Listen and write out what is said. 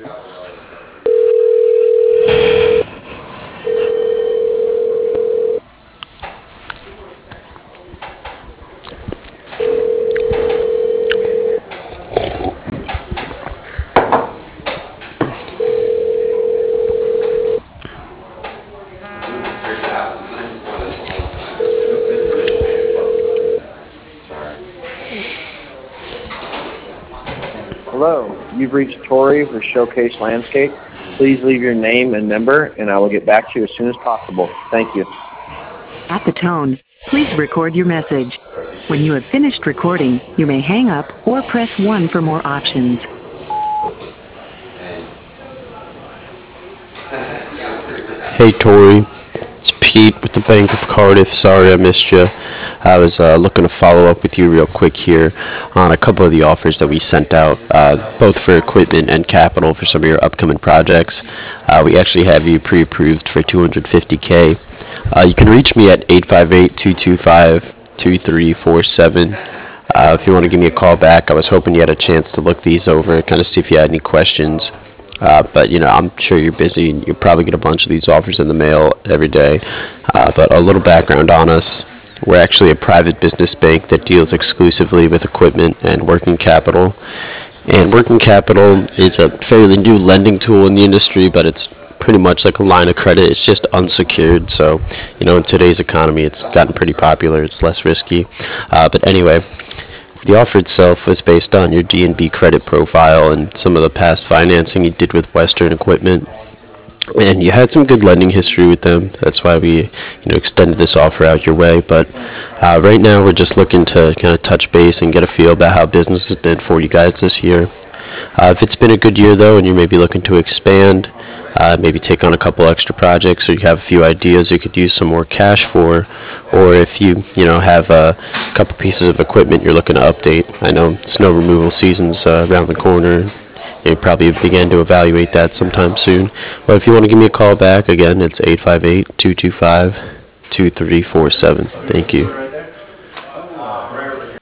Hello, you've reached Tori for Showcase Landscape. Please leave your name and number, and I will get back to you as soon as possible. Thank you. At the tone, please record your message. When you have finished recording, you may hang up or press 1 for more options. Hey Tori, it's Pete with the Bank of Cardiff. Sorry I missed you. I was looking to follow up with you real quick here on a couple of the offers that we sent out, both for equipment and capital for some of your upcoming projects. We actually have you pre-approved for $250K. You can reach me at 858-225-2347. If you want to give me a call back, I was hoping you had a chance to look these over, kind of see if you had any questions. But I'm sure you're busy and you probably get a bunch of these offers in the mail every day. But a little background on us. We're actually a private business bank that deals exclusively with equipment and working capital. And working capital is a fairly new lending tool in the industry, but it's pretty much like a line of credit. It's just unsecured. So, in today's economy, it's gotten pretty popular. It's less risky. But anyway, the offer itself was based on your D&B credit profile and some of the past financing you did with Western Equipment. And you had some good lending history with them. That's why we, extended this offer out your way. But right now, we're just looking to kind of touch base and get a feel about how business has been for you guys this year. If it's been a good year, though, and you may be looking to expand, maybe take on a couple extra projects, or you have a few ideas you could use some more cash for, or if you have a couple pieces of equipment you're looking to update. I know snow removal season's around the corner. You probably begin to evaluate that sometime soon. But if you want to give me a call back, again, it's 858-225-2347. Thank you.